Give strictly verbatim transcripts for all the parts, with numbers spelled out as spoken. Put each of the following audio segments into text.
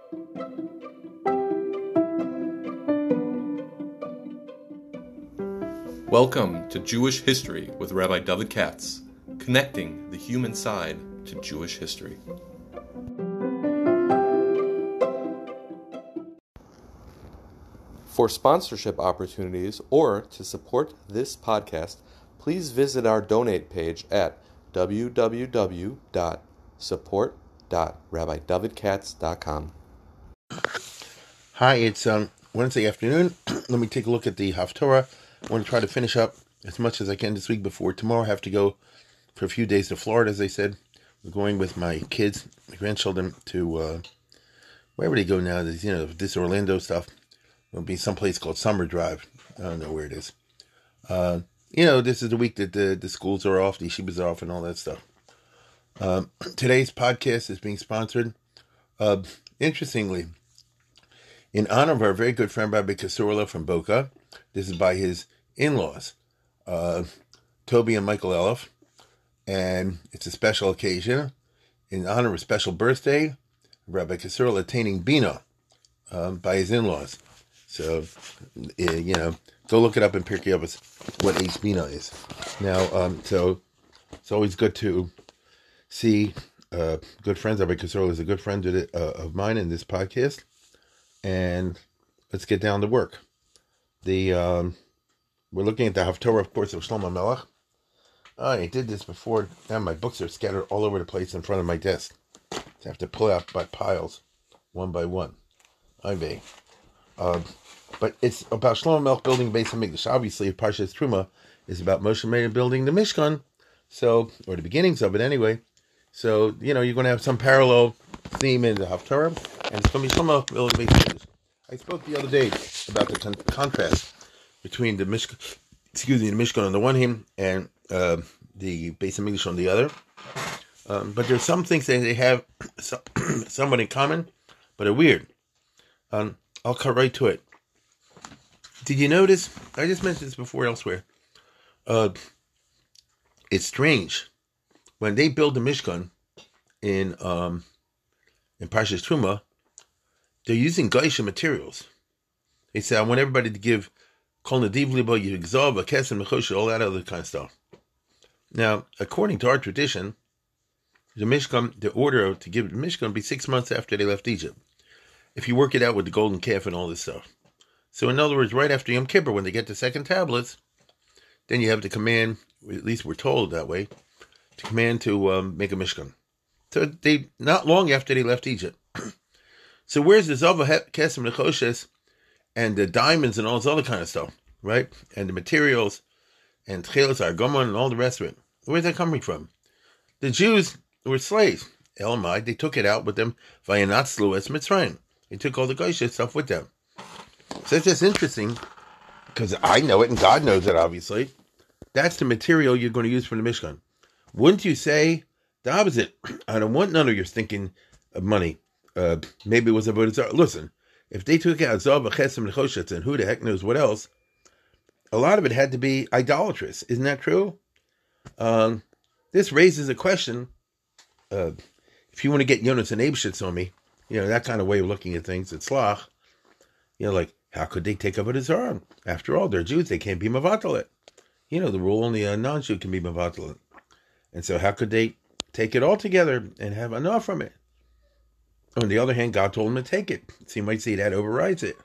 Welcome to Jewish History with Rabbi David Katz, connecting the human side to Jewish history. For sponsorship opportunities or to support this podcast, please visit our donate page at w w w dot support dot rabbi david katz dot com. Hi, it's um, Wednesday afternoon. Let me take a look at the Haftorah. I want to try to finish up as much as I can this week before tomorrow. I have to go for a few days to Florida, as I said. We're going with my kids, my grandchildren, to uh, wherever they go now. There's, you know, this Orlando stuff. It'll be someplace called Summer Drive. I don't know where it is. Uh, you know, this is the week that the, the schools are off, the yeshivas are off, and all that stuff. Um, today's podcast is being sponsored, uh, interestingly, in honor of our very good friend Rabbi Kasurla from Boca. This is by his in-laws, uh, Toby and Michael Elif, and it's a special occasion in honor of a special birthday, Rabbi Kasurla attaining Bina um, by his in-laws. So, uh, you know, go look it up in Pirkei Avos what Ace Bina is. Now, um, so it's always good to see uh, good friends. Rabbi Kasurla is a good friend of, it, uh, of mine in this podcast, and let's get down to work. The um, we're looking at the Haftorah, of course, of Shlomo Melech. Oh, I did this before. Now my books are scattered all over the place in front of my desk. I have to pull out by piles, one by one. I may. Uh, but it's about Shlomo Melech building Beis Hamikdash. Obviously, Parshas Truma is about Moshe Rabbeinu building the Mishkan, so or the beginnings of it anyway. So you know you're going to have some parallel theme in the Haftorah, and it's going to be Shlomo Melech building Beis Hamikdash. I spoke the other day about the con- contrast between the Mishkan, excuse me, the Mishkan on the one hand and uh, the Beis Hamikdash on the other. Um, but there's some things that they have so- somewhat in common, but are weird. Um, I'll cut right to it. Did you notice? I just mentioned this before elsewhere. Uh, it's strange when they build the Mishkan in um, in Parshas Truma. They're using Geisha materials. They say, I want everybody to give Kol Nadiv Libo, Yigzav, Akesem, Mechosha, all that other kind of stuff. Now, according to our tradition, the Mishkan, the order to give the Mishkan would be six months after they left Egypt. If you work it out with the golden calf and all this stuff. So in other words, right after Yom Kippur, when they get the second tablets, then you have the command, at least we're told that way, to command to um, make a Mishkan. So they, not long after they left Egypt. So where's the Zava Kesem Nechoshes and the diamonds and all this other kind of stuff, right? And the materials and Tchelas, Argomon, and all the rest of it. Where's that coming from? The Jews were slaves. Elamai, they took it out with them. Vayanatzlu es Mitzrayim. They took all the Geisha stuff with them. So it's just interesting, because I know it and God knows it, obviously. That's the material you're going to use for the Mishkan. Wouldn't you say the opposite? I don't want none of your thinking of money. Uh, maybe it was about Zarah. Listen, if they took out Zav, Chesem, Nechoshetz, and who the heck knows what else, a lot of it had to be idolatrous. Isn't that true? Um, this raises a question. Uh, if you want to get Jonas and Abshitz on me, you know, that kind of way of looking at things, it's slach. You know, like, how could they take up a Zarah? After all, they're Jews. They can't be Mavatalit. You know, the rule only a non-Jew can be Mavatalit. And so how could they take it all together and have enough from it? On the other hand, God told him to take it. So you might say that overrides it.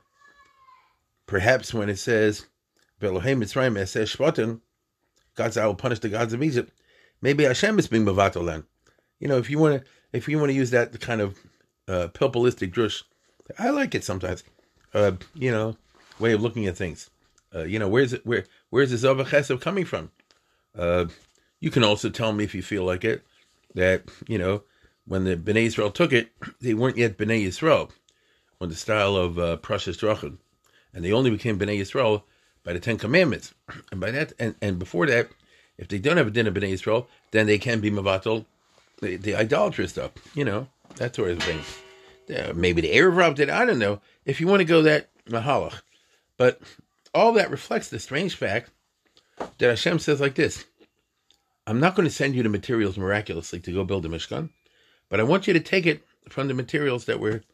Perhaps when it says, Belohim Mitzrayim Eseh Shvatim, God said, I will punish the gods of Egypt. Maybe Hashem is being Mavatal then. You know, if you want to, if you want to use that kind of uh, pilpalistic drush, I like it sometimes. Uh, you know, way of looking at things. Uh, you know, where's it? Where where's the Zava Chesed coming from? Uh, you can also tell me if you feel like it that you know. When the Bnei Yisrael took it, they weren't yet Bnei Yisrael on the style of uh, Prashas Drachim. And they only became Bnei Yisrael by the Ten Commandments. And by that, and, and before that, if they don't have a din of Bnei Yisrael, then they can be Mavatal, the, the idolatrous stuff, you know, that sort of thing. Uh, maybe the Erev Rav did, I don't know, if you want to go that Mahalach. But all that reflects the strange fact that Hashem says like this, I'm not going to send you the materials miraculously to go build a Mishkan, but I want you to take it from the materials that were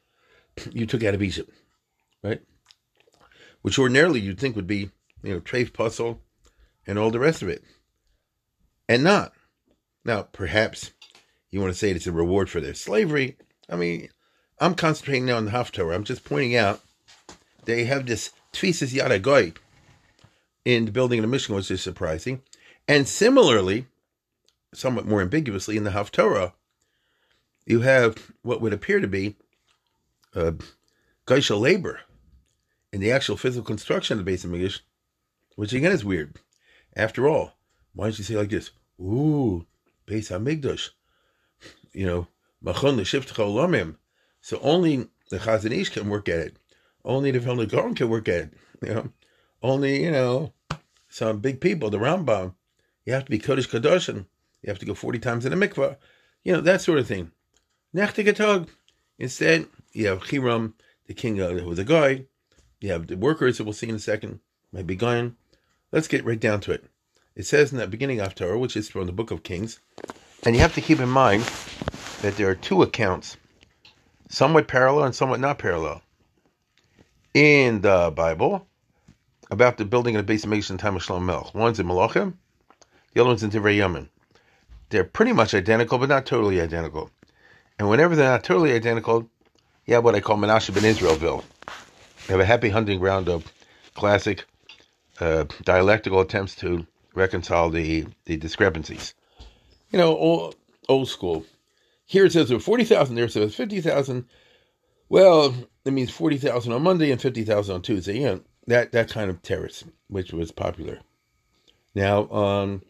you took out of Egypt, right? Which ordinarily you'd think would be, you know, treif puzzle and all the rest of it. And not. Now, perhaps you want to say it's a reward for their slavery. I mean, I'm concentrating now on the Haftorah. I'm just pointing out they have this Tfisas Yad HaGoy in the building of the Mishkan, which is surprising. And similarly, somewhat more ambiguously, in the Haftorah, you have what would appear to be uh, Geisha labor in the actual physical construction of the Beis HaMikdash, which again is weird. After all, why don't you say like this? Ooh, Beis HaMikdash, you know, Machon l'shivtecha olamim. So only the Chazon Ish can work at it. Only the Vilna Gaon can work at it. You know, only, you know, some big people, the Rambam. You have to be Kodesh Kadoshim. You have to go forty times in a mikvah. You know, that sort of thing. Nechtigatog. Instead, you have Hiram, the king uh, who was a guy. You have the workers that we'll see in a second. Might be going. Let's get right down to it. It says in that beginning of Torah, which is from the book of Kings, and you have to keep in mind that there are two accounts, somewhat parallel and somewhat not parallel, in the Bible about the building of the Beis HaMikdash in the time of Shlomo Melech. One's in Malachim, the other one's in Divrei Yamin. They're pretty much identical, but not totally identical. And whenever they're not totally identical, you have what I call Menashe ben Israelville. You have a happy hunting ground of classic uh, dialectical attempts to reconcile the, the discrepancies. You know, old, old school. Here it says there were forty thousand, there it says fifty thousand. Well, it means forty thousand on Monday and fifty thousand on Tuesday. You know, that, that kind of terrace, which was popular. Now, um,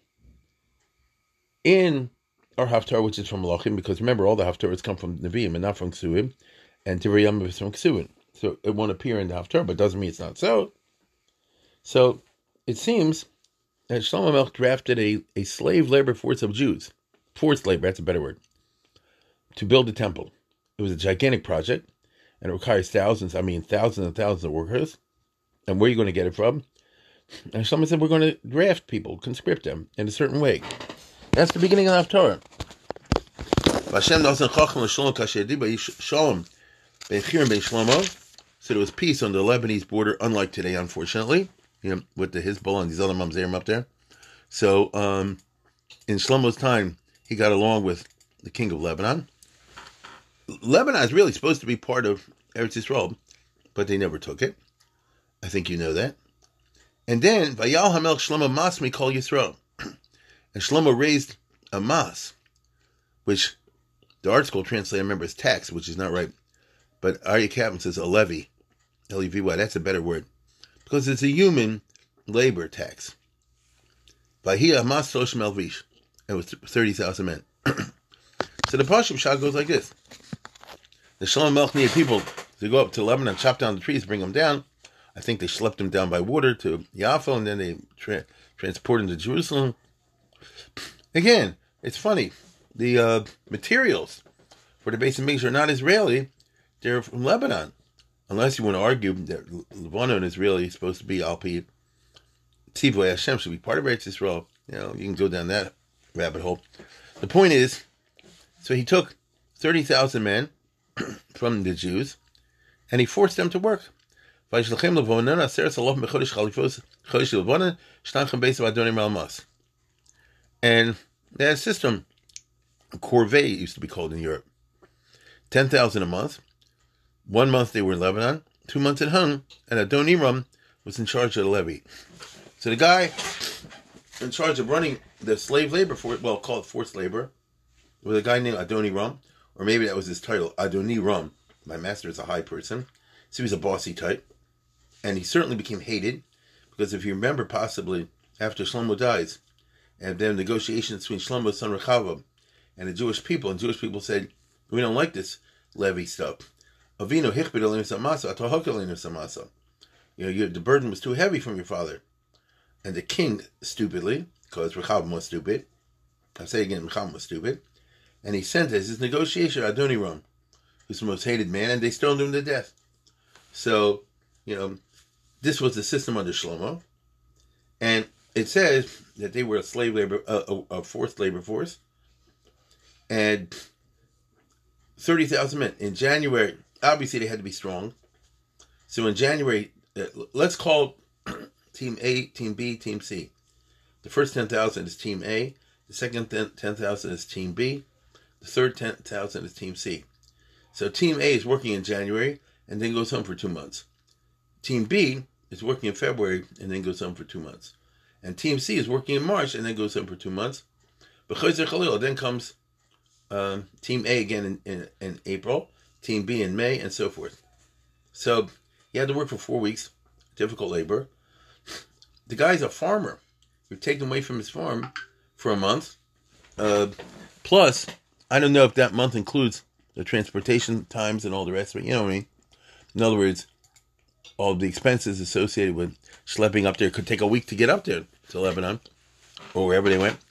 in our Haftarah, which is from Malachim, because remember, all the Haftarahs come from Nevi'im and not from Ksuim, and Divrei Yamin is from Ksuim. So it won't appear in the Haftarah, but doesn't mean it's not so. So it seems that Shlomo Melech drafted a, a slave labor force of Jews, forced labor, that's a better word, to build a temple. It was a gigantic project, and it requires thousands, I mean thousands and thousands of workers. And where are you going to get it from? And Shlomo said, we're going to draft people, conscript them in a certain way. That's the beginning of the Haftarah. So there was peace on the Lebanese border, unlike today, unfortunately, you know, with the Hezbollah and these other mamzerim up there. So um, in Shlomo's time, he got along with the king of Lebanon. Lebanon is really supposed to be part of Eretz Yisrael, but they never took it. I think you know that. And then, Vayal HaMelech Shlomo Mas Mikol Yisrael. And Shlomo raised a mas, which the art school translator remember as tax, which is not right. But Aryeh Kaplan says a levy, L E V Y, that's a better word. Because it's a human labor tax. Vayhi mas Sosh Melvish. It was thirty thousand men. So the Pashim Shah goes like this. The Shlomo Melech needed people to go up to Lebanon, chop down the trees, bring them down. I think they schlepped them down by water to Yaffo, and then they tra- transported them to Jerusalem. Again, it's funny. The uh, materials for the Beis HaMikdash are not Israeli. They're from Lebanon. Unless you want to argue that Lebanon is really supposed to be Al-Pi Tzivoi Hashem, should be part of Eretz Yisrael. You know, you can go down that rabbit hole. The point is, so he took thirty thousand men from the Jews, and he forced them to work. And that system, corvée used to be called in Europe. ten thousand a month. One month they were in Lebanon, two months at home, and Adoniram was in charge of the levy. So the guy in charge of running the slave labor, for well, call it forced labor, was a guy named Adoniram, or maybe that was his title, Adoniram. My master is a high person, so he was a bossy type. And he certainly became hated, because if you remember, possibly, after Shlomo dies, and then negotiations between Shlomo's son Rechavam and the Jewish people, and Jewish people said, we don't like this levy stuff. Avinu hichbid aleinu samasa, atohok aleinu samasa. You know, your, the burden was too heavy from your father. And the king, stupidly, because Rechavam was stupid, I'll say again, Rechavam was stupid, and he sent as his negotiator Adoniram, who's the most hated man, and they stoned him to death. So, you know, this was the system under Shlomo, and it says that they were a slave labor, a, a forced labor force, and thirty thousand men. In January obviously they had to be strong. So in January, uh, let's call Team A, Team B, Team C. The first ten thousand is Team A. The second ten thousand is Team B. The third ten thousand is Team C. So Team A is working in January and then goes home for two months. Team B is working in February and then goes home for two months. And Team C is working in March and then goes home for two months. But Chayzer Khalil, then comes um, Team A again in, in, in April, Team B in May, and so forth. So he had to work for four weeks, difficult labor. The guy's a farmer. You're taken away from his farm for a month. Uh, plus, I don't know if that month includes the transportation times and all the rest of it. You know what I mean? In other words, all the expenses associated with schlepping up there. It could take a week to get up there to Lebanon or wherever they went.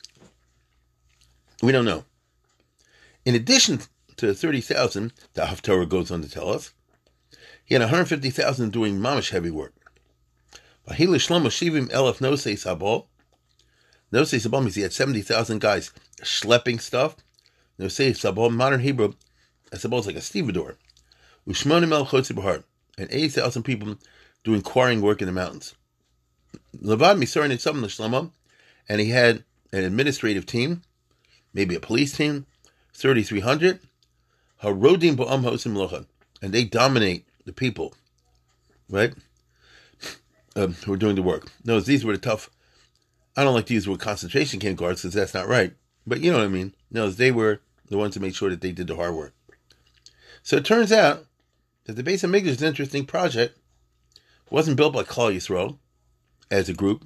We don't know. In addition to the thirty thousand, the Haftorah goes on to tell us, he had one hundred fifty thousand doing mamish heavy work. Vahila Shlomo Shivim Elef Nosei Sabal. Nosei Sabal means he had seventy thousand guys schlepping stuff. Nosei Sabal, modern Hebrew, Sabal is like a stevedore. Ushmonim El Chotzi Bahar. And eighty thousand people doing quarrying work in the mountains. Levad Misarin and Sabam Shlomo, and he had an administrative team, maybe a police team, thirty-three hundred. Harodim Ba'am Hosim Locha. And they dominate the people, right? Um, who are doing the work. No, these were the tough. I don't like to use the word concentration camp guards because that's not right. But you know what I mean. No, they were the ones who made sure that they did the hard work. So it turns out that the Beis HaMikdash is an interesting project. It wasn't built by Klal Yisrael as a group.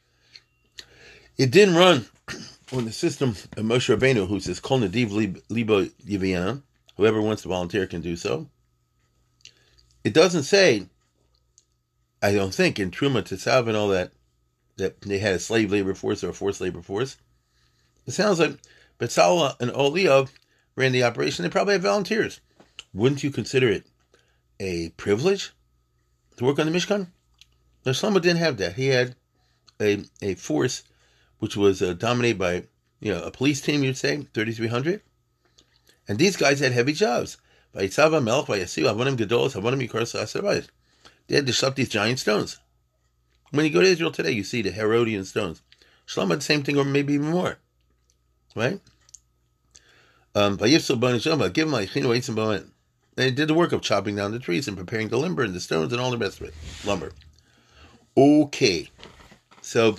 It didn't run on the system of Moshe Rabbeinu, who says Kol Nadiv Libo Yiviana. Whoever wants to volunteer can do so. It doesn't say, I don't think, in Truma Tzav and all that, that they had a slave labor force or a forced labor force. It sounds like Betzalel and Oliyav ran the operation. They probably had volunteers. Wouldn't you consider it a privilege to work on the Mishkan? No, Shlomo didn't have that. He had a a force which was uh, dominated by, you know, a police team, you'd say, thirty-three hundred. And these guys had heavy jobs. They had to shut these giant stones. When you go to Israel today, you see the Herodian stones. Shlomo had the same thing, or maybe even more. Right? Um, they did the work of chopping down the trees and preparing the lumber and the stones and all the rest of it. Lumber. Okay. So,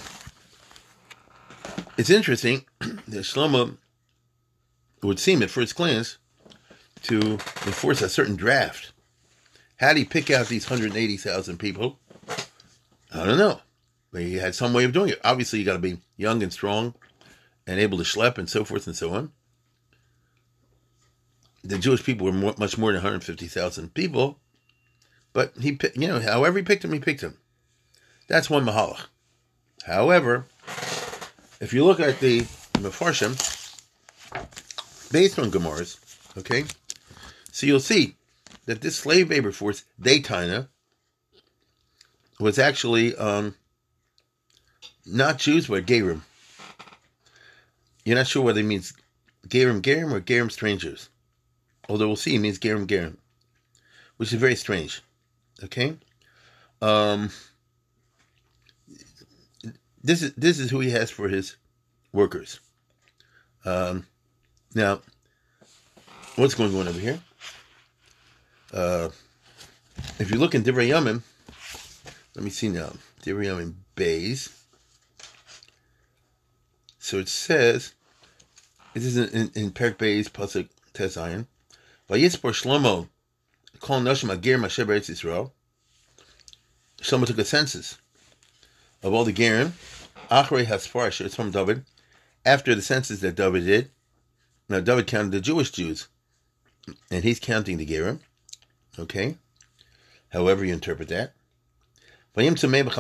it's interesting that Shlomo would seem at first glance to enforce a certain draft. How did he pick out these one hundred eighty thousand people? I don't know. But he had some way of doing it. Obviously, you got to be young and strong and able to schlep and so forth and so on. The Jewish people were more, much more than one hundred fifty thousand people. But he, you know, however he picked him, he picked him. That's one mahalach. However, if you look at the Mefarshim, based on Gemaras, okay, so you'll see that this slave labor force, Daytana, was actually um, not Jews, but Gerim. You're not sure whether it means Gerim Gerim or Gerim strangers. Although we'll see it means Gerim Gerim, which is very strange. Okay? Um, this is this is who he has for his workers. Um, now, what's going on over here? Uh, if you look in Divrei Yamim, let me see now. Divrei Yamim Beis. So it says, this is in, in Perek Beis, Pasuk Tezayin. Vayispor Shlomo, Kol Nashim Agir Masher Beretz Yisrael. Shlomo took a census of all the Gerim. Achrei Hasfar, it's from David. After the census that David did, now David counted the Jewish Jews, and he's counting the Gerim. Okay? However you interpret that. And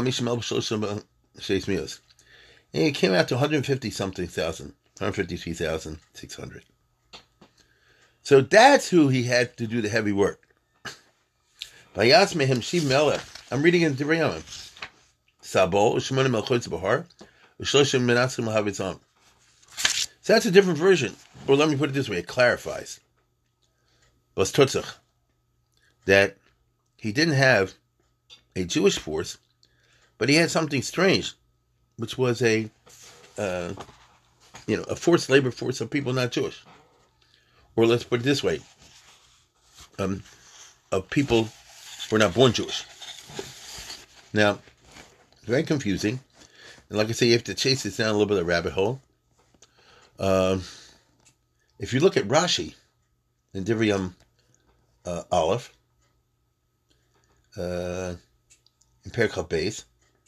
it came out to one hundred fifty something thousand, one hundred fifty-three thousand six hundred. So that's who he had to do the heavy work. I'm reading in Divrei Yamim. Sabol, Ushmonim El Chotz Bahar, Ushloshim Menatzim Lahavitzam. So that's a different version. Or let me put it this way, it clarifies. Bas Tutzach. that he didn't have a Jewish force, but he had something strange, which was a, uh, you know, a forced labor force of people not Jewish. Or let's put it this way, um, of people who are not born Jewish. Now, it's very confusing. And like I say, you have to chase this down a little bit of a rabbit hole. Um, if you look at Rashi in Divrei Yom uh, Aleph, uh, in Perek Beis,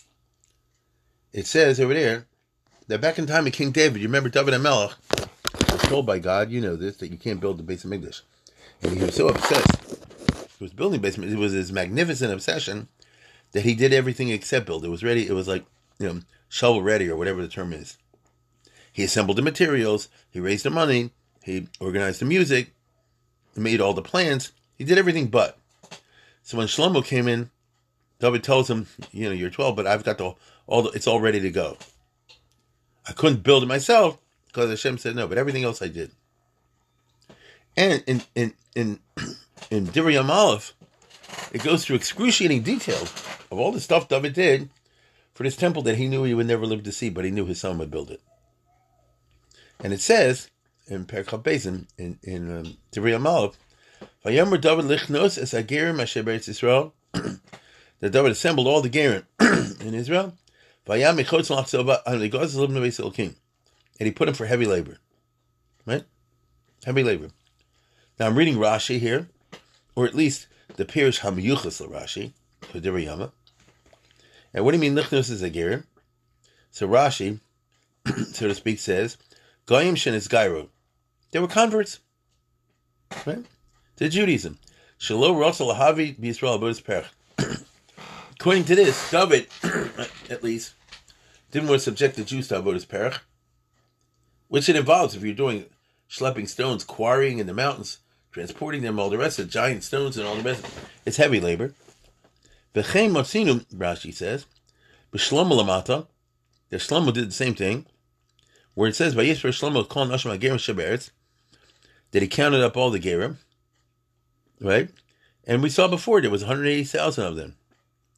it says over there that back in the time of King David, you remember David HaMelech was told by God, you know this, that you can't build the Beis Hamikdash. And he was so obsessed. He was building Beis Hamikdash. It was his magnificent obsession that he did everything except build. It was ready. It was like, you know, shovel ready or whatever the term is. He assembled the materials. He raised the money. He organized the music. He made all the plans. He did everything but. So when Shlomo came in, David tells him, you know, you're twelve, but I've got the, all the, it's all ready to go. I couldn't build it myself because Hashem said no, but everything else I did. And in in in in Divrei Yom Aleph, it goes through excruciating details of all the stuff David did for this temple that he knew he would never live to see, but he knew his son would build it. And it says in Perek Beis in in, in um, Divrei Yom Aleph, Vayomer David lichnos es hagerim asher be'eretz Yisrael, that David assembled all the gerim in Israel, Vayam mechotz l'achzova and legaz libnei beis Elokim, and he put them for heavy labor, right? Heavy labor. Now I'm reading Rashi here, or at least the Pirush Hamiyuchas Rashi for Divrei Yama. And what do you mean lichnos es hagerim? So Rashi, so to speak, says Goyim shenis Gairo. They were converts, right, to Judaism. Shelo Rotzel Lahavi B'Yisrael Avodas Perech. According to this, David, at least, didn't want to subject the Jews to Avodas Perech, which it involves if you're doing schlepping stones, quarrying in the mountains, transporting them, all the rest of giant stones and all the rest. It's heavy labor. V'chein Motzinu, Rashi says, B'Shlomo Lamata, that Shlomo did the same thing, where it says, Vayisra Shlomo Kol Nashim HaGerim Sheberetz, that he counted up all the gerim, right? And we saw before there was one hundred eighty thousand of them.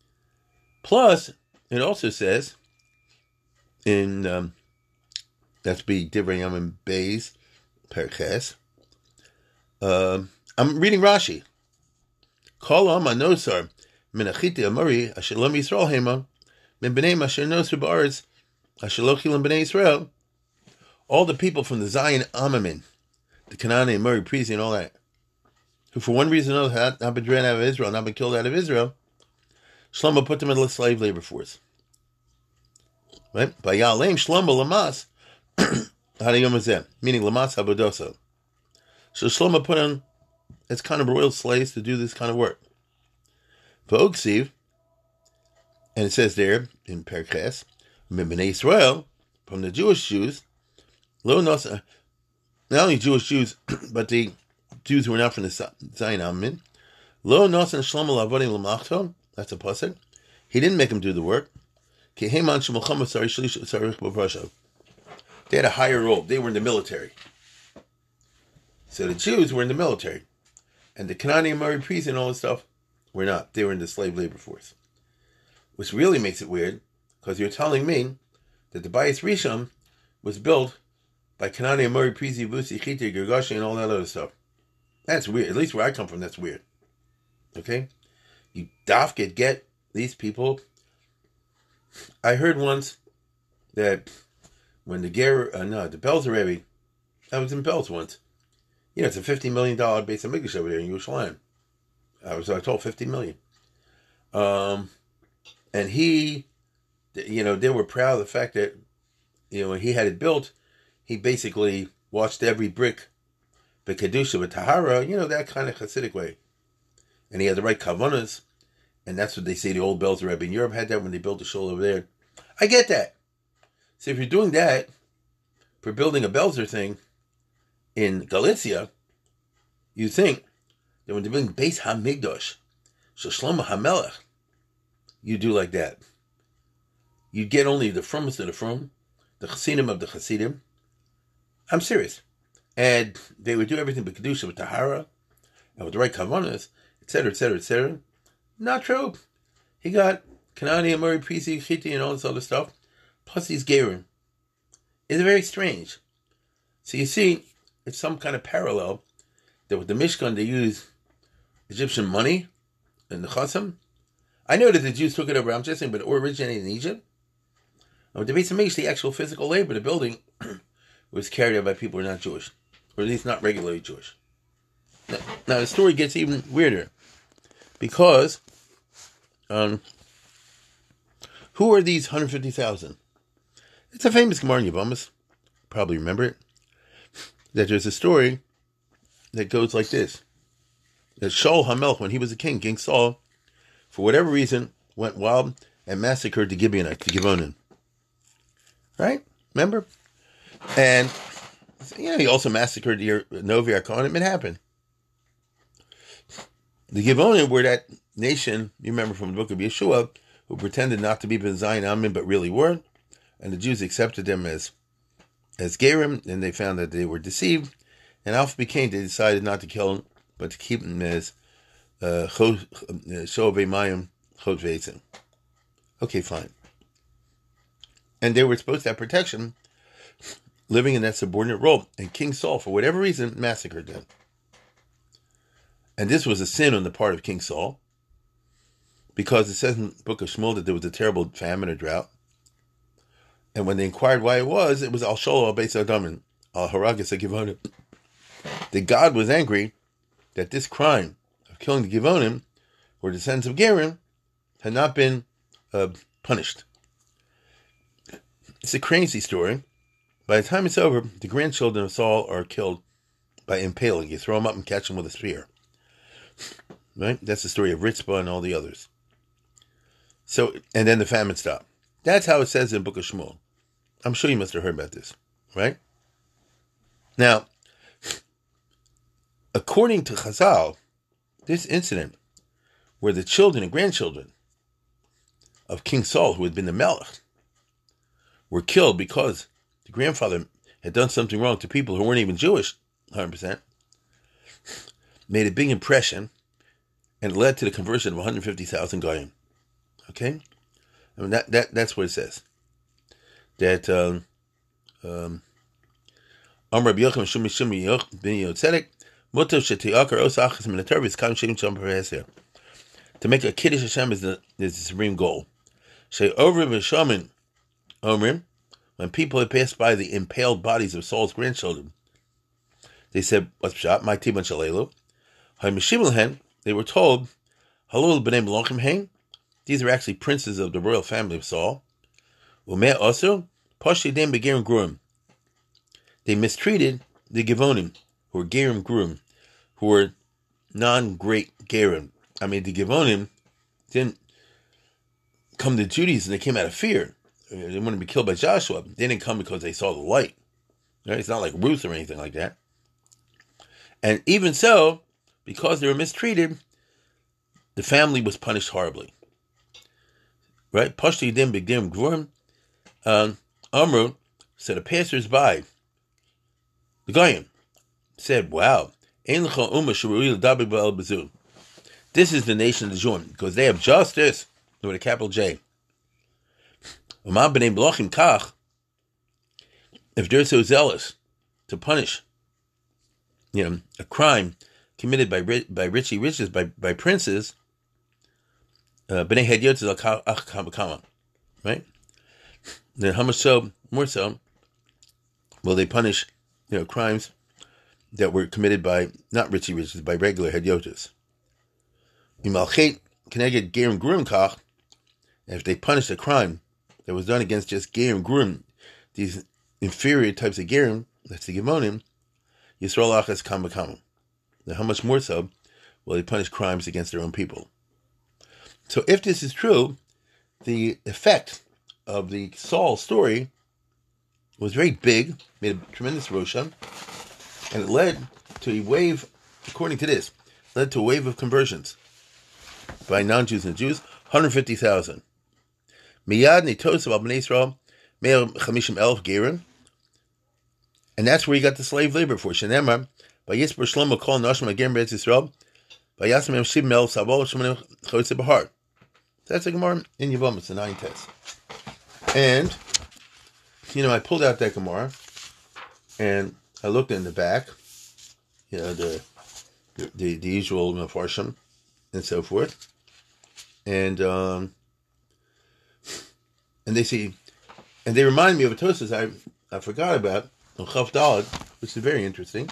Plus, it also says in um, that's be Divrei Yom Beis Perches. Uh, I'm reading Rashi. Kol Am Anosar Menachiti Amori Ashelom Yisrael Hema Min Bnei Asher Nosar Ba'aretz Asher Lo Chilam Bnei Yisrael. All the people from the Zion Amamin, the Canaan and Murray Prizi and all that, who for one reason or another had not been driven out of Israel, not been killed out of Israel, Shlomo put them in the slave labor force. Right? By Ya'aleim Shlomo Lamas, meaning Lamas Habodoso. So Shlomo put on as kind of royal slaves to do this kind of work. V'ogsiv, and it says there in Perches, Min Bnei Israel, from the Jewish Jews, Lo Nosa, not only Jewish Jews, but the Jews who were not from the Zion Amin, Lo Nosan Shlomo Lavodim L'Machto, that's a pasuk. He didn't make them do the work. They had a higher role. They were in the military. So the Jews were in the military. And the Canaan Murray priests and all this stuff were not. They were in the slave labor force. Which really makes it weird, because you're telling me that the Bayis Rishon was built by Canaan Murray priests, Vusi, Chiti, Gergashi, and all that other stuff. That's weird. At least where I come from, that's weird. Okay? You dafket get these people. I heard once that when the Ger, uh, no, the Belzer Rebbe, I was in Belz once. You know, it's a fifty million dollars Beis Hamikdash over there in Yerushalayim. I was I told fifty million dollars. Um, and he, you know, they were proud of the fact that, you know, when he had it built, he basically watched every brick, the Kedusha, with Tahara, you know, that kind of Hasidic way. And he had the right kavanas, and that's what they say the old Belzer Rebbe in Europe had that when they built the shul over there. I get that. So if you're doing that for building a Belzer thing in Galicia, you think that when they're building Beis Hamikdash, so Shlomo HaMelech, you do like that. You get only the frumest of the frum, the Chassidim of the Chassidim. I'm serious. And they would do everything but Kedusha with Tahara, and with the right kavanas. et cetera, et cetera, et cetera. Not true. He got Kanani, Amori, Pisi, Chiti, and all this other stuff, plus these Gerim. It's very strange. So you see, it's some kind of parallel that with the Mishkan they use Egyptian money and the Chasam. I know that the Jews took it over, I'm just saying, but it originated in Egypt. And with the Beis HaMikdash, the actual physical labor, the building, was carried out by people who are not Jewish, or at least not regularly Jewish. Now, now the story gets even weirder, because um, who are these one hundred fifty thousand? It's a famous Gemara in Yevamos, probably remember it, that there's a story that goes like this, that Shaul HaMelech, when he was a king, King Saul, for whatever reason, went wild and massacred the Gibeonites, the Givonim. Right? Remember? And, you know, he also massacred the Novi Arkonim. It happened. The Givonim were that nation, you remember from the book of Yeshua, who pretended not to be Ben Zion Amin, but really were. And the Jews accepted them as as Gerim, and they found that they were deceived. And Alpha became, they decided not to kill them, but to keep them as Shovei Mayim Chot Veitzim. Okay, fine. And they were supposed to have protection, living in that subordinate role. And King Saul, for whatever reason, massacred them. And this was a sin on the part of King Saul, because it says in the book of Shmuel that there was a terrible famine or drought. And when they inquired why it was, it was Al Sholo Al Beis Adamin, Al Haragas HaGivonim. That God was angry that this crime of killing the Givonim, or descendants of Gerim, had not been uh, punished. It's a crazy story. By the time it's over, the grandchildren of Saul are killed by impaling. You throw them up and catch them with a spear. Right? That's the story of Ritzpah and all the others. So, and then the famine stopped. That's how it says in the book of Shmuel. I'm sure you must have heard about this, right? Now, according to Chazal, this incident where the children and grandchildren of King Saul, who had been the Melech, were killed because the grandfather had done something wrong to people who weren't even Jewish, one hundred percent, made a big impression, and it led to the conversion of one hundred fifty thousand Goyim. Okay? I mean, that, that that's what it says. That, um, um, Amr Rabbi Yochanan Shumi Shumi Ben Yotzedek, Moto Shetiyakar Os Achas Min HaTorah V'Skam Shem Shem Pereser. To make a Kiddush Hashem is the, is the supreme goal. Shei Ovrim V'Shamin Omrim, when people had passed by the impaled bodies of Saul's grandchildren, they said, what's pshat? My Tiban Shalelu. Haimashim they were told, Halul B'nei Melachim Hein. These are actually princes of the royal family of Saul. Umeh also, Poshi Dem Begerim Gruim. They mistreated the Givonim, who were Gerim Gruim, who were non-great Gerim. I mean, the Givonim didn't come to Judaism, they came out of fear. They wanted to be killed by Joshua. They didn't come because they saw the light. Right? It's not like Ruth or anything like that. And even so, because they were mistreated, the family was punished horribly. Right? Pashti Dim Bigdim Gvurim. Amru said, a passers-by, the Goyim, said, wow, this is the nation of the Jews, because they have justice with a capital J. If they're so zealous to punish, you know, a crime committed by by richie riches, by, by princes, uh, right? Then how much so, more so, will they punish, you know, crimes that were committed by not richie riches, by regular hedyotas? If they punish a crime that was done against just Gerim Gruim, these inferior types of Gerim, that's the Givonim, Yisrael Achas Kama Kama. Now, how much more so will they punish crimes against their own people? So, if this is true, the effect of the Saul story was very big, made a tremendous roshan, and it led to a wave, according to this, led to a wave of conversions by non-Jews and Jews, one hundred fifty thousand. Miyad nitosav al bnei Yisrael me'er chamishim elf gerim, and that's where you got the slave labor for. Shenemar by Yisber Shlomo kol nashim hagerim be'etz Yisrael Vayasem Shib Mel Savol Shemone Chosei Bahar. That's a Gemara in Yevamos, the nine test. And, you know, I pulled out that Gemara, and I looked in the back, you know, the the, the usual Mefarshim, and so forth. And, um, and they see, and they remind me of a Tosas I, I forgot about, on Chaf Daled, which is very interesting.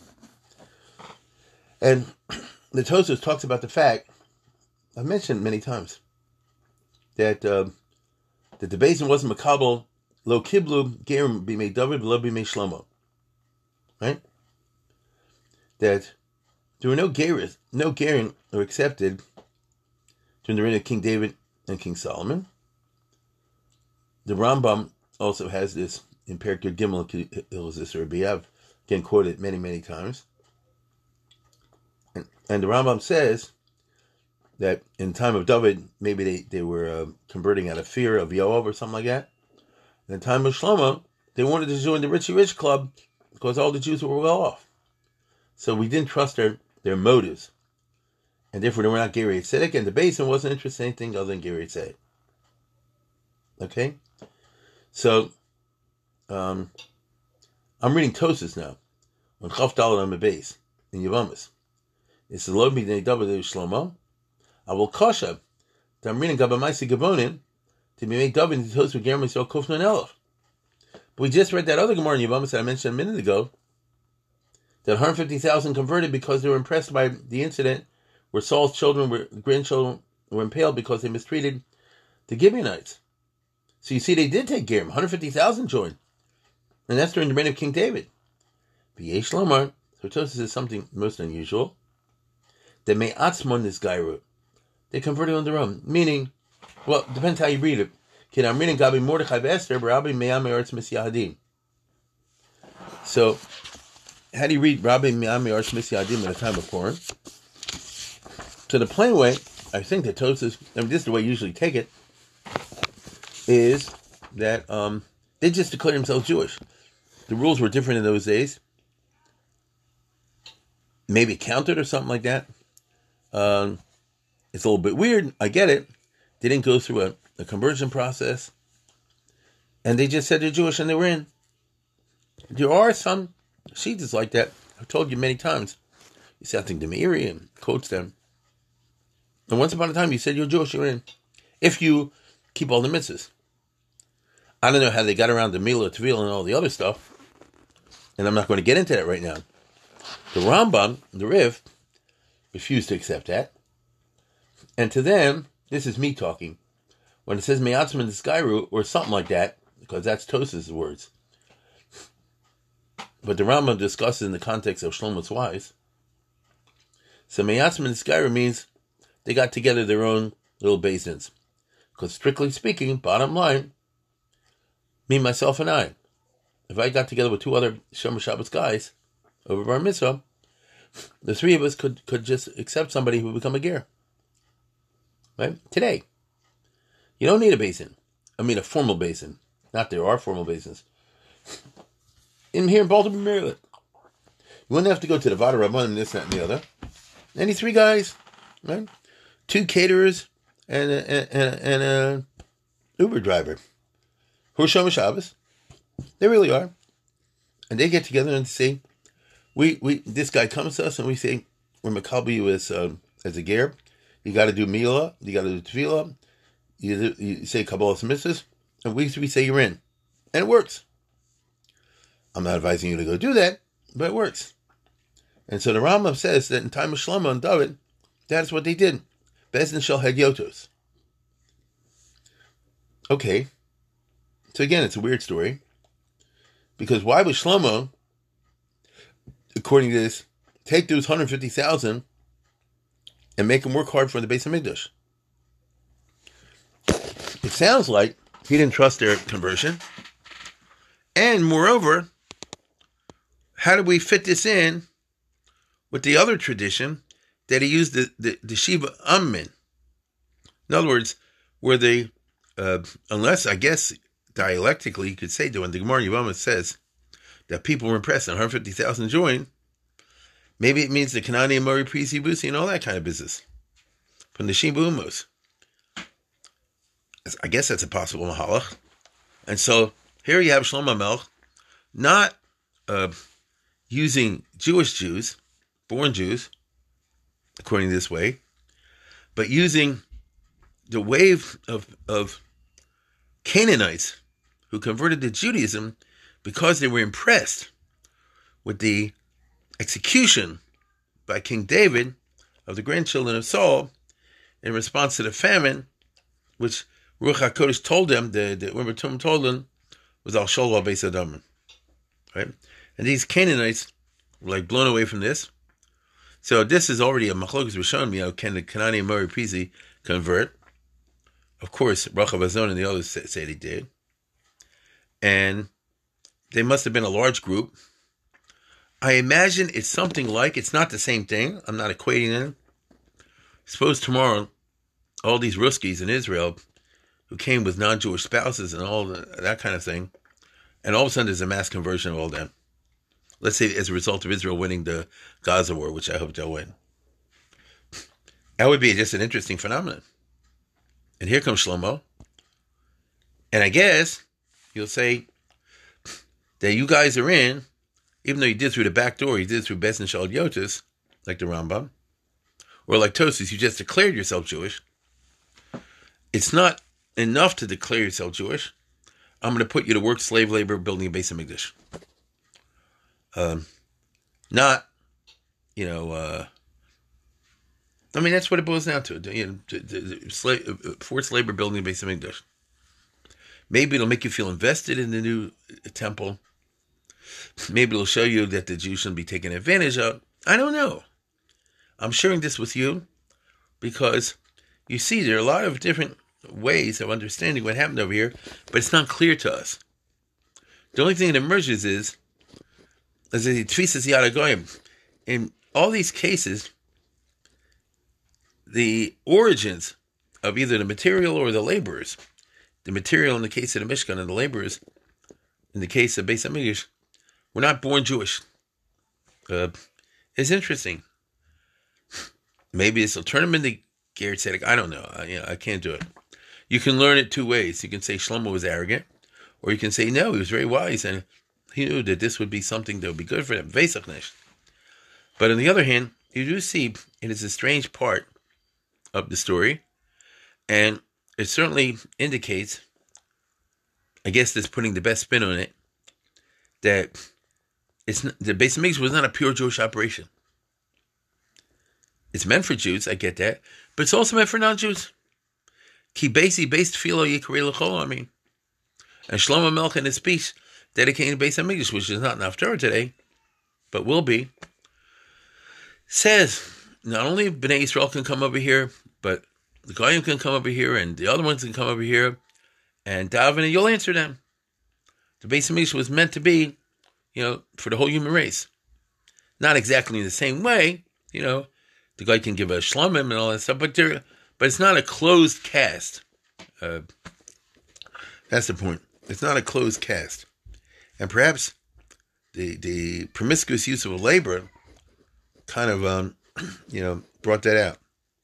And the Tosas talks about the fact, I've mentioned many times, that uh, that the basin wasn't makabel lo kiblu gerim b'mei David lo b'mei Shlomo, right? That there were no gerim, no gerim were accepted during the reign of King David and King Solomon. The Rambam also has this in Perek Gimel Hilchos Rabbi I've again quoted many many times, and, and the Rambam says that in the time of David, maybe they, they were uh, converting out of fear of Yoav or something like that. In the time of Shlomo, they wanted to join the Richie Rich Club because all the Jews were well off. So we didn't trust their, their motives. And therefore they were not Gerei Tzedek, and the basin wasn't interested in anything other than Gerei Tzedek. Okay? So, um, I'm reading Tosas now, on Chaf Daled on the base, in Yevamos. It says, Lo b'nei David Shlomo, I will kasha. I'm reading Gabamaisi Gavonin to be made David into Tosas with Gerim Yisrael Kufnan Elef. But we just read that other Gemara in Yevamos that I mentioned a minute ago, that one hundred fifty thousand converted because they were impressed by the incident where Saul's children, were grandchildren, were impaled because they mistreated the Gibeonites. So you see, they did take Gerim. one hundred fifty thousand joined, and that's during the reign of King David. V'yesh Lomar, so Tosas is something most unusual. That may atzmon this gairu. They converted on their own. Meaning, well, depends how you read it. Kid, I'm reading Gabi Mordechai Esther, Rabbi Me'am Eretz Misyahadim. So, how do you read Rabbi Me'am Eretz Misyahadim at the time of Purim? So the plain way, I think that Tosas, I mean, this is the way you usually take it, is that um, they just declared themselves Jewish. The rules were different in those days. Maybe counted or something like that. Um, it's a little bit weird. I get it. They didn't go through a, a conversion process. And they just said they're Jewish and they were in. There are some Shiites like that. I've told you many times. You say, I think the Meiri and quotes them. And once upon a time, you said you're Jewish, you're in. If you keep all the mitzvahs. I don't know how they got around the Milah, Tevil, and all the other stuff. And I'm not going to get into that right now. The Rambam, the Riv, refused to accept that. And to them, this is me talking, when it says Me'atzman Skairu, or something like that, because that's Tosas' words. But the Rambam discusses in the context of Shlomo's wives. So Me'atzman Skairu means they got together their own little basins. Because strictly speaking, bottom line, me, myself, and I, if I got together with two other Shomer Shabbos guys over Bar Mitzvah, the three of us could, could just accept somebody who would become a ger. Right? Today. You don't need a basin. I mean a formal basin. Not there are formal basins. In here in Baltimore, Maryland. You wouldn't have to go to the Vada Rabban and this, that, and the other. Any three guys, right? Two caterers and a, and a, and a Uber driver. Who are Shomer Shabbos. They really are. And they get together and say, We we this guy comes to us and we say, we're Makabel you as, uh, as a ger. You got to do Milah, you got to do Tefillah, you, you say Kabbalas Mitzvahs, and we, we say you're in. And it works. I'm not advising you to go do that, but it works. And so the Rambam says that in time of Shlomo and David, that's what they did. Bezdin Shel Hadyotos. Okay. So again, it's a weird story. Because why would Shlomo, according to this, take those one hundred fifty thousand and make them work hard for the Beis Hamikdash? It sounds like he didn't trust their conversion. And moreover, how do we fit this in with the other tradition that he used the, the, the Shiva Ammin? In other words, where they, uh, unless I guess dialectically you could say, when the Gemara Yevamos says that people were impressed and one hundred fifty thousand joined, Maybe it means the Kanani and Mori Prisi Busi and all that kind of business. From the Shimbu Umos. I guess that's a possible mahalach. And so here you have Shlomo Melch not uh, using Jewish Jews, born Jews, according to this way, but using the wave of, of Canaanites who converted to Judaism because they were impressed with the execution by King David of the grandchildren of Saul in response to the famine, which Ruach HaKodesh told them, the, the Urim Tum told them, was Al Shol Beis Adam. Right? And these Canaanites were like blown away from this. So this is already a Machlokas Rishon, you know, can the Kanani and Mori Prisi convert? Of course, Rachav Azon and the others say, say they did. And they must have been a large group. I imagine it's something like, it's not the same thing. I'm not equating them. Suppose tomorrow, all these Ruskies in Israel who came with non-Jewish spouses and all the, that kind of thing, and all of a sudden there's a mass conversion of all them. Let's say as a result of Israel winning the Gaza war, which I hope they'll win. That would be just an interesting phenomenon. And here comes Shlomo. And I guess you'll say that you guys are in, even though you did through the back door, you did through Beis Din Shel Yotis, like the Rambam, or like Tosfos, you just declared yourself Jewish. It's not enough to declare yourself Jewish. I'm going to put you to work slave labor building a Beis Hamikdash. Um, not, you know, uh, I mean, that's what it boils down to. You know, to, to, to, slave, forced labor building a Beis Hamikdash. Maybe it'll make you feel invested in the new temple. Maybe it'll show you that the Jews shouldn't be taken advantage of. I don't know. I'm sharing this with you because you see there are a lot of different ways of understanding what happened over here, but it's not clear to us. The only thing that emerges is, as the Tfisas Yad HaGoyim, in all these cases, the origins of either the material or the laborers, the material in the case of the Mishkan and the laborers in the case of Beis Hamikdash, were not born Jewish. Uh, it's interesting. Maybe this will turn them into Ger Tzedek. I don't know. I, you know. I can't do it. You can learn it two ways. You can say Shlomo was arrogant, or you can say no, he was very wise and he knew that this would be something that would be good for them. Vesach nicht. But on the other hand, you do see it is a strange part of the story, and it certainly indicates, I guess that's putting the best spin on it, that it's not, the Beis Hamikdash was not a pure Jewish operation. It's meant for Jews, I get that, but it's also meant for non-Jews. Ki Beisi based Philo Yikarei L'chol, I mean. And Shlomo Melch in his speech dedicating Beis Hamikdash, which is not in Haftarah today, but will be, says not only Bnei Yisrael can come over here, but the Goyim can come over here, and the other ones can come over here, and daven, and you'll answer them. The Beis Hamikdash was meant to be, you know, for the whole human race. Not exactly in the same way, you know, the guy can give a shlomim and all that stuff, but there, but it's not a closed cast. Uh, that's the point. It's not a closed cast. And perhaps the the promiscuous use of labor kind of, um, you know, brought that out.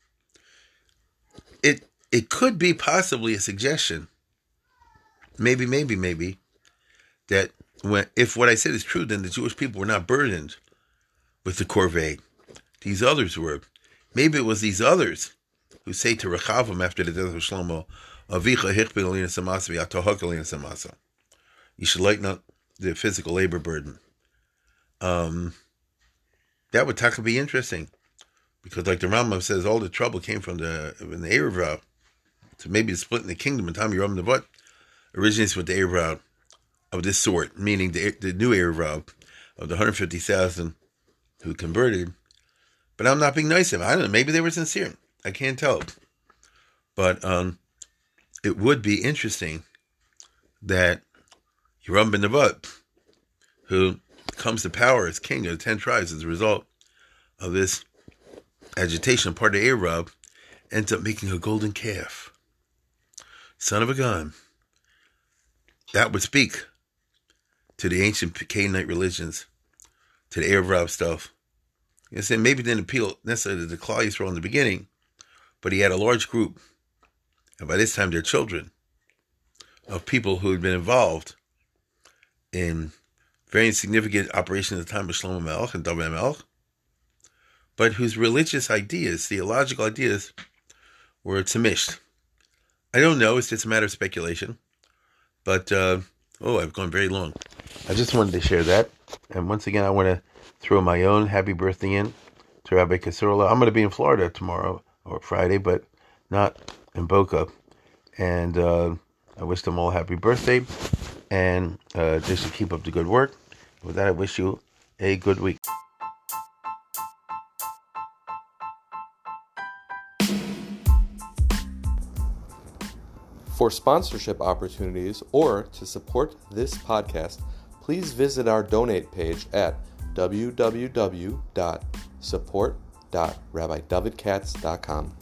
It it could be possibly a suggestion, maybe, maybe, maybe, that when if what I said is true, then the Jewish people were not burdened with the korvei. These others were. Maybe it was these others who say to Rechavam after the death of Shlomo, Avicha hichbin alina samasa v'yatohak alina samasa. You should lighten up the physical labor burden. Um, that would talk be interesting, because like the Rambam says, all the trouble came from the in the Erev Rav. So maybe the split in the kingdom in time Yerom Nevat originates with the Erev Rav of this sort, meaning the the new Erev Rav of the one hundred fifty thousand who converted. But I'm not being nice to them. I don't know. Maybe they were sincere. I can't tell. But um, it would be interesting that Yerom ben Nevat, who comes to power as king of the ten tribes as a result of this agitation, part of Erev Rav, ends up making a golden calf. Son of a gun. That would speak to the ancient Canaanite religions, to the Erev Rav stuff, You say maybe didn't appeal necessarily to the Klal Yisrael in the beginning, but he had a large group, and by this time they're children, of people who had been involved in very significant operations at the time of Shlomo Melech and David Melech, but whose religious ideas, theological ideas, were tzimish. I don't know, it's just a matter of speculation, but, uh, oh, I've gone very long. I just wanted to share that, and once again, I want to throw my own happy birthday in to Rabbi Kasurla. I'm going to be in Florida tomorrow, or Friday, but not in Boca, and uh, I wish them all happy birthday, and uh, they should keep up the good work. With that, I wish you a good week. For sponsorship opportunities or to support this podcast, please visit our donate page at w w w dot support dot rabbi david katz dot com.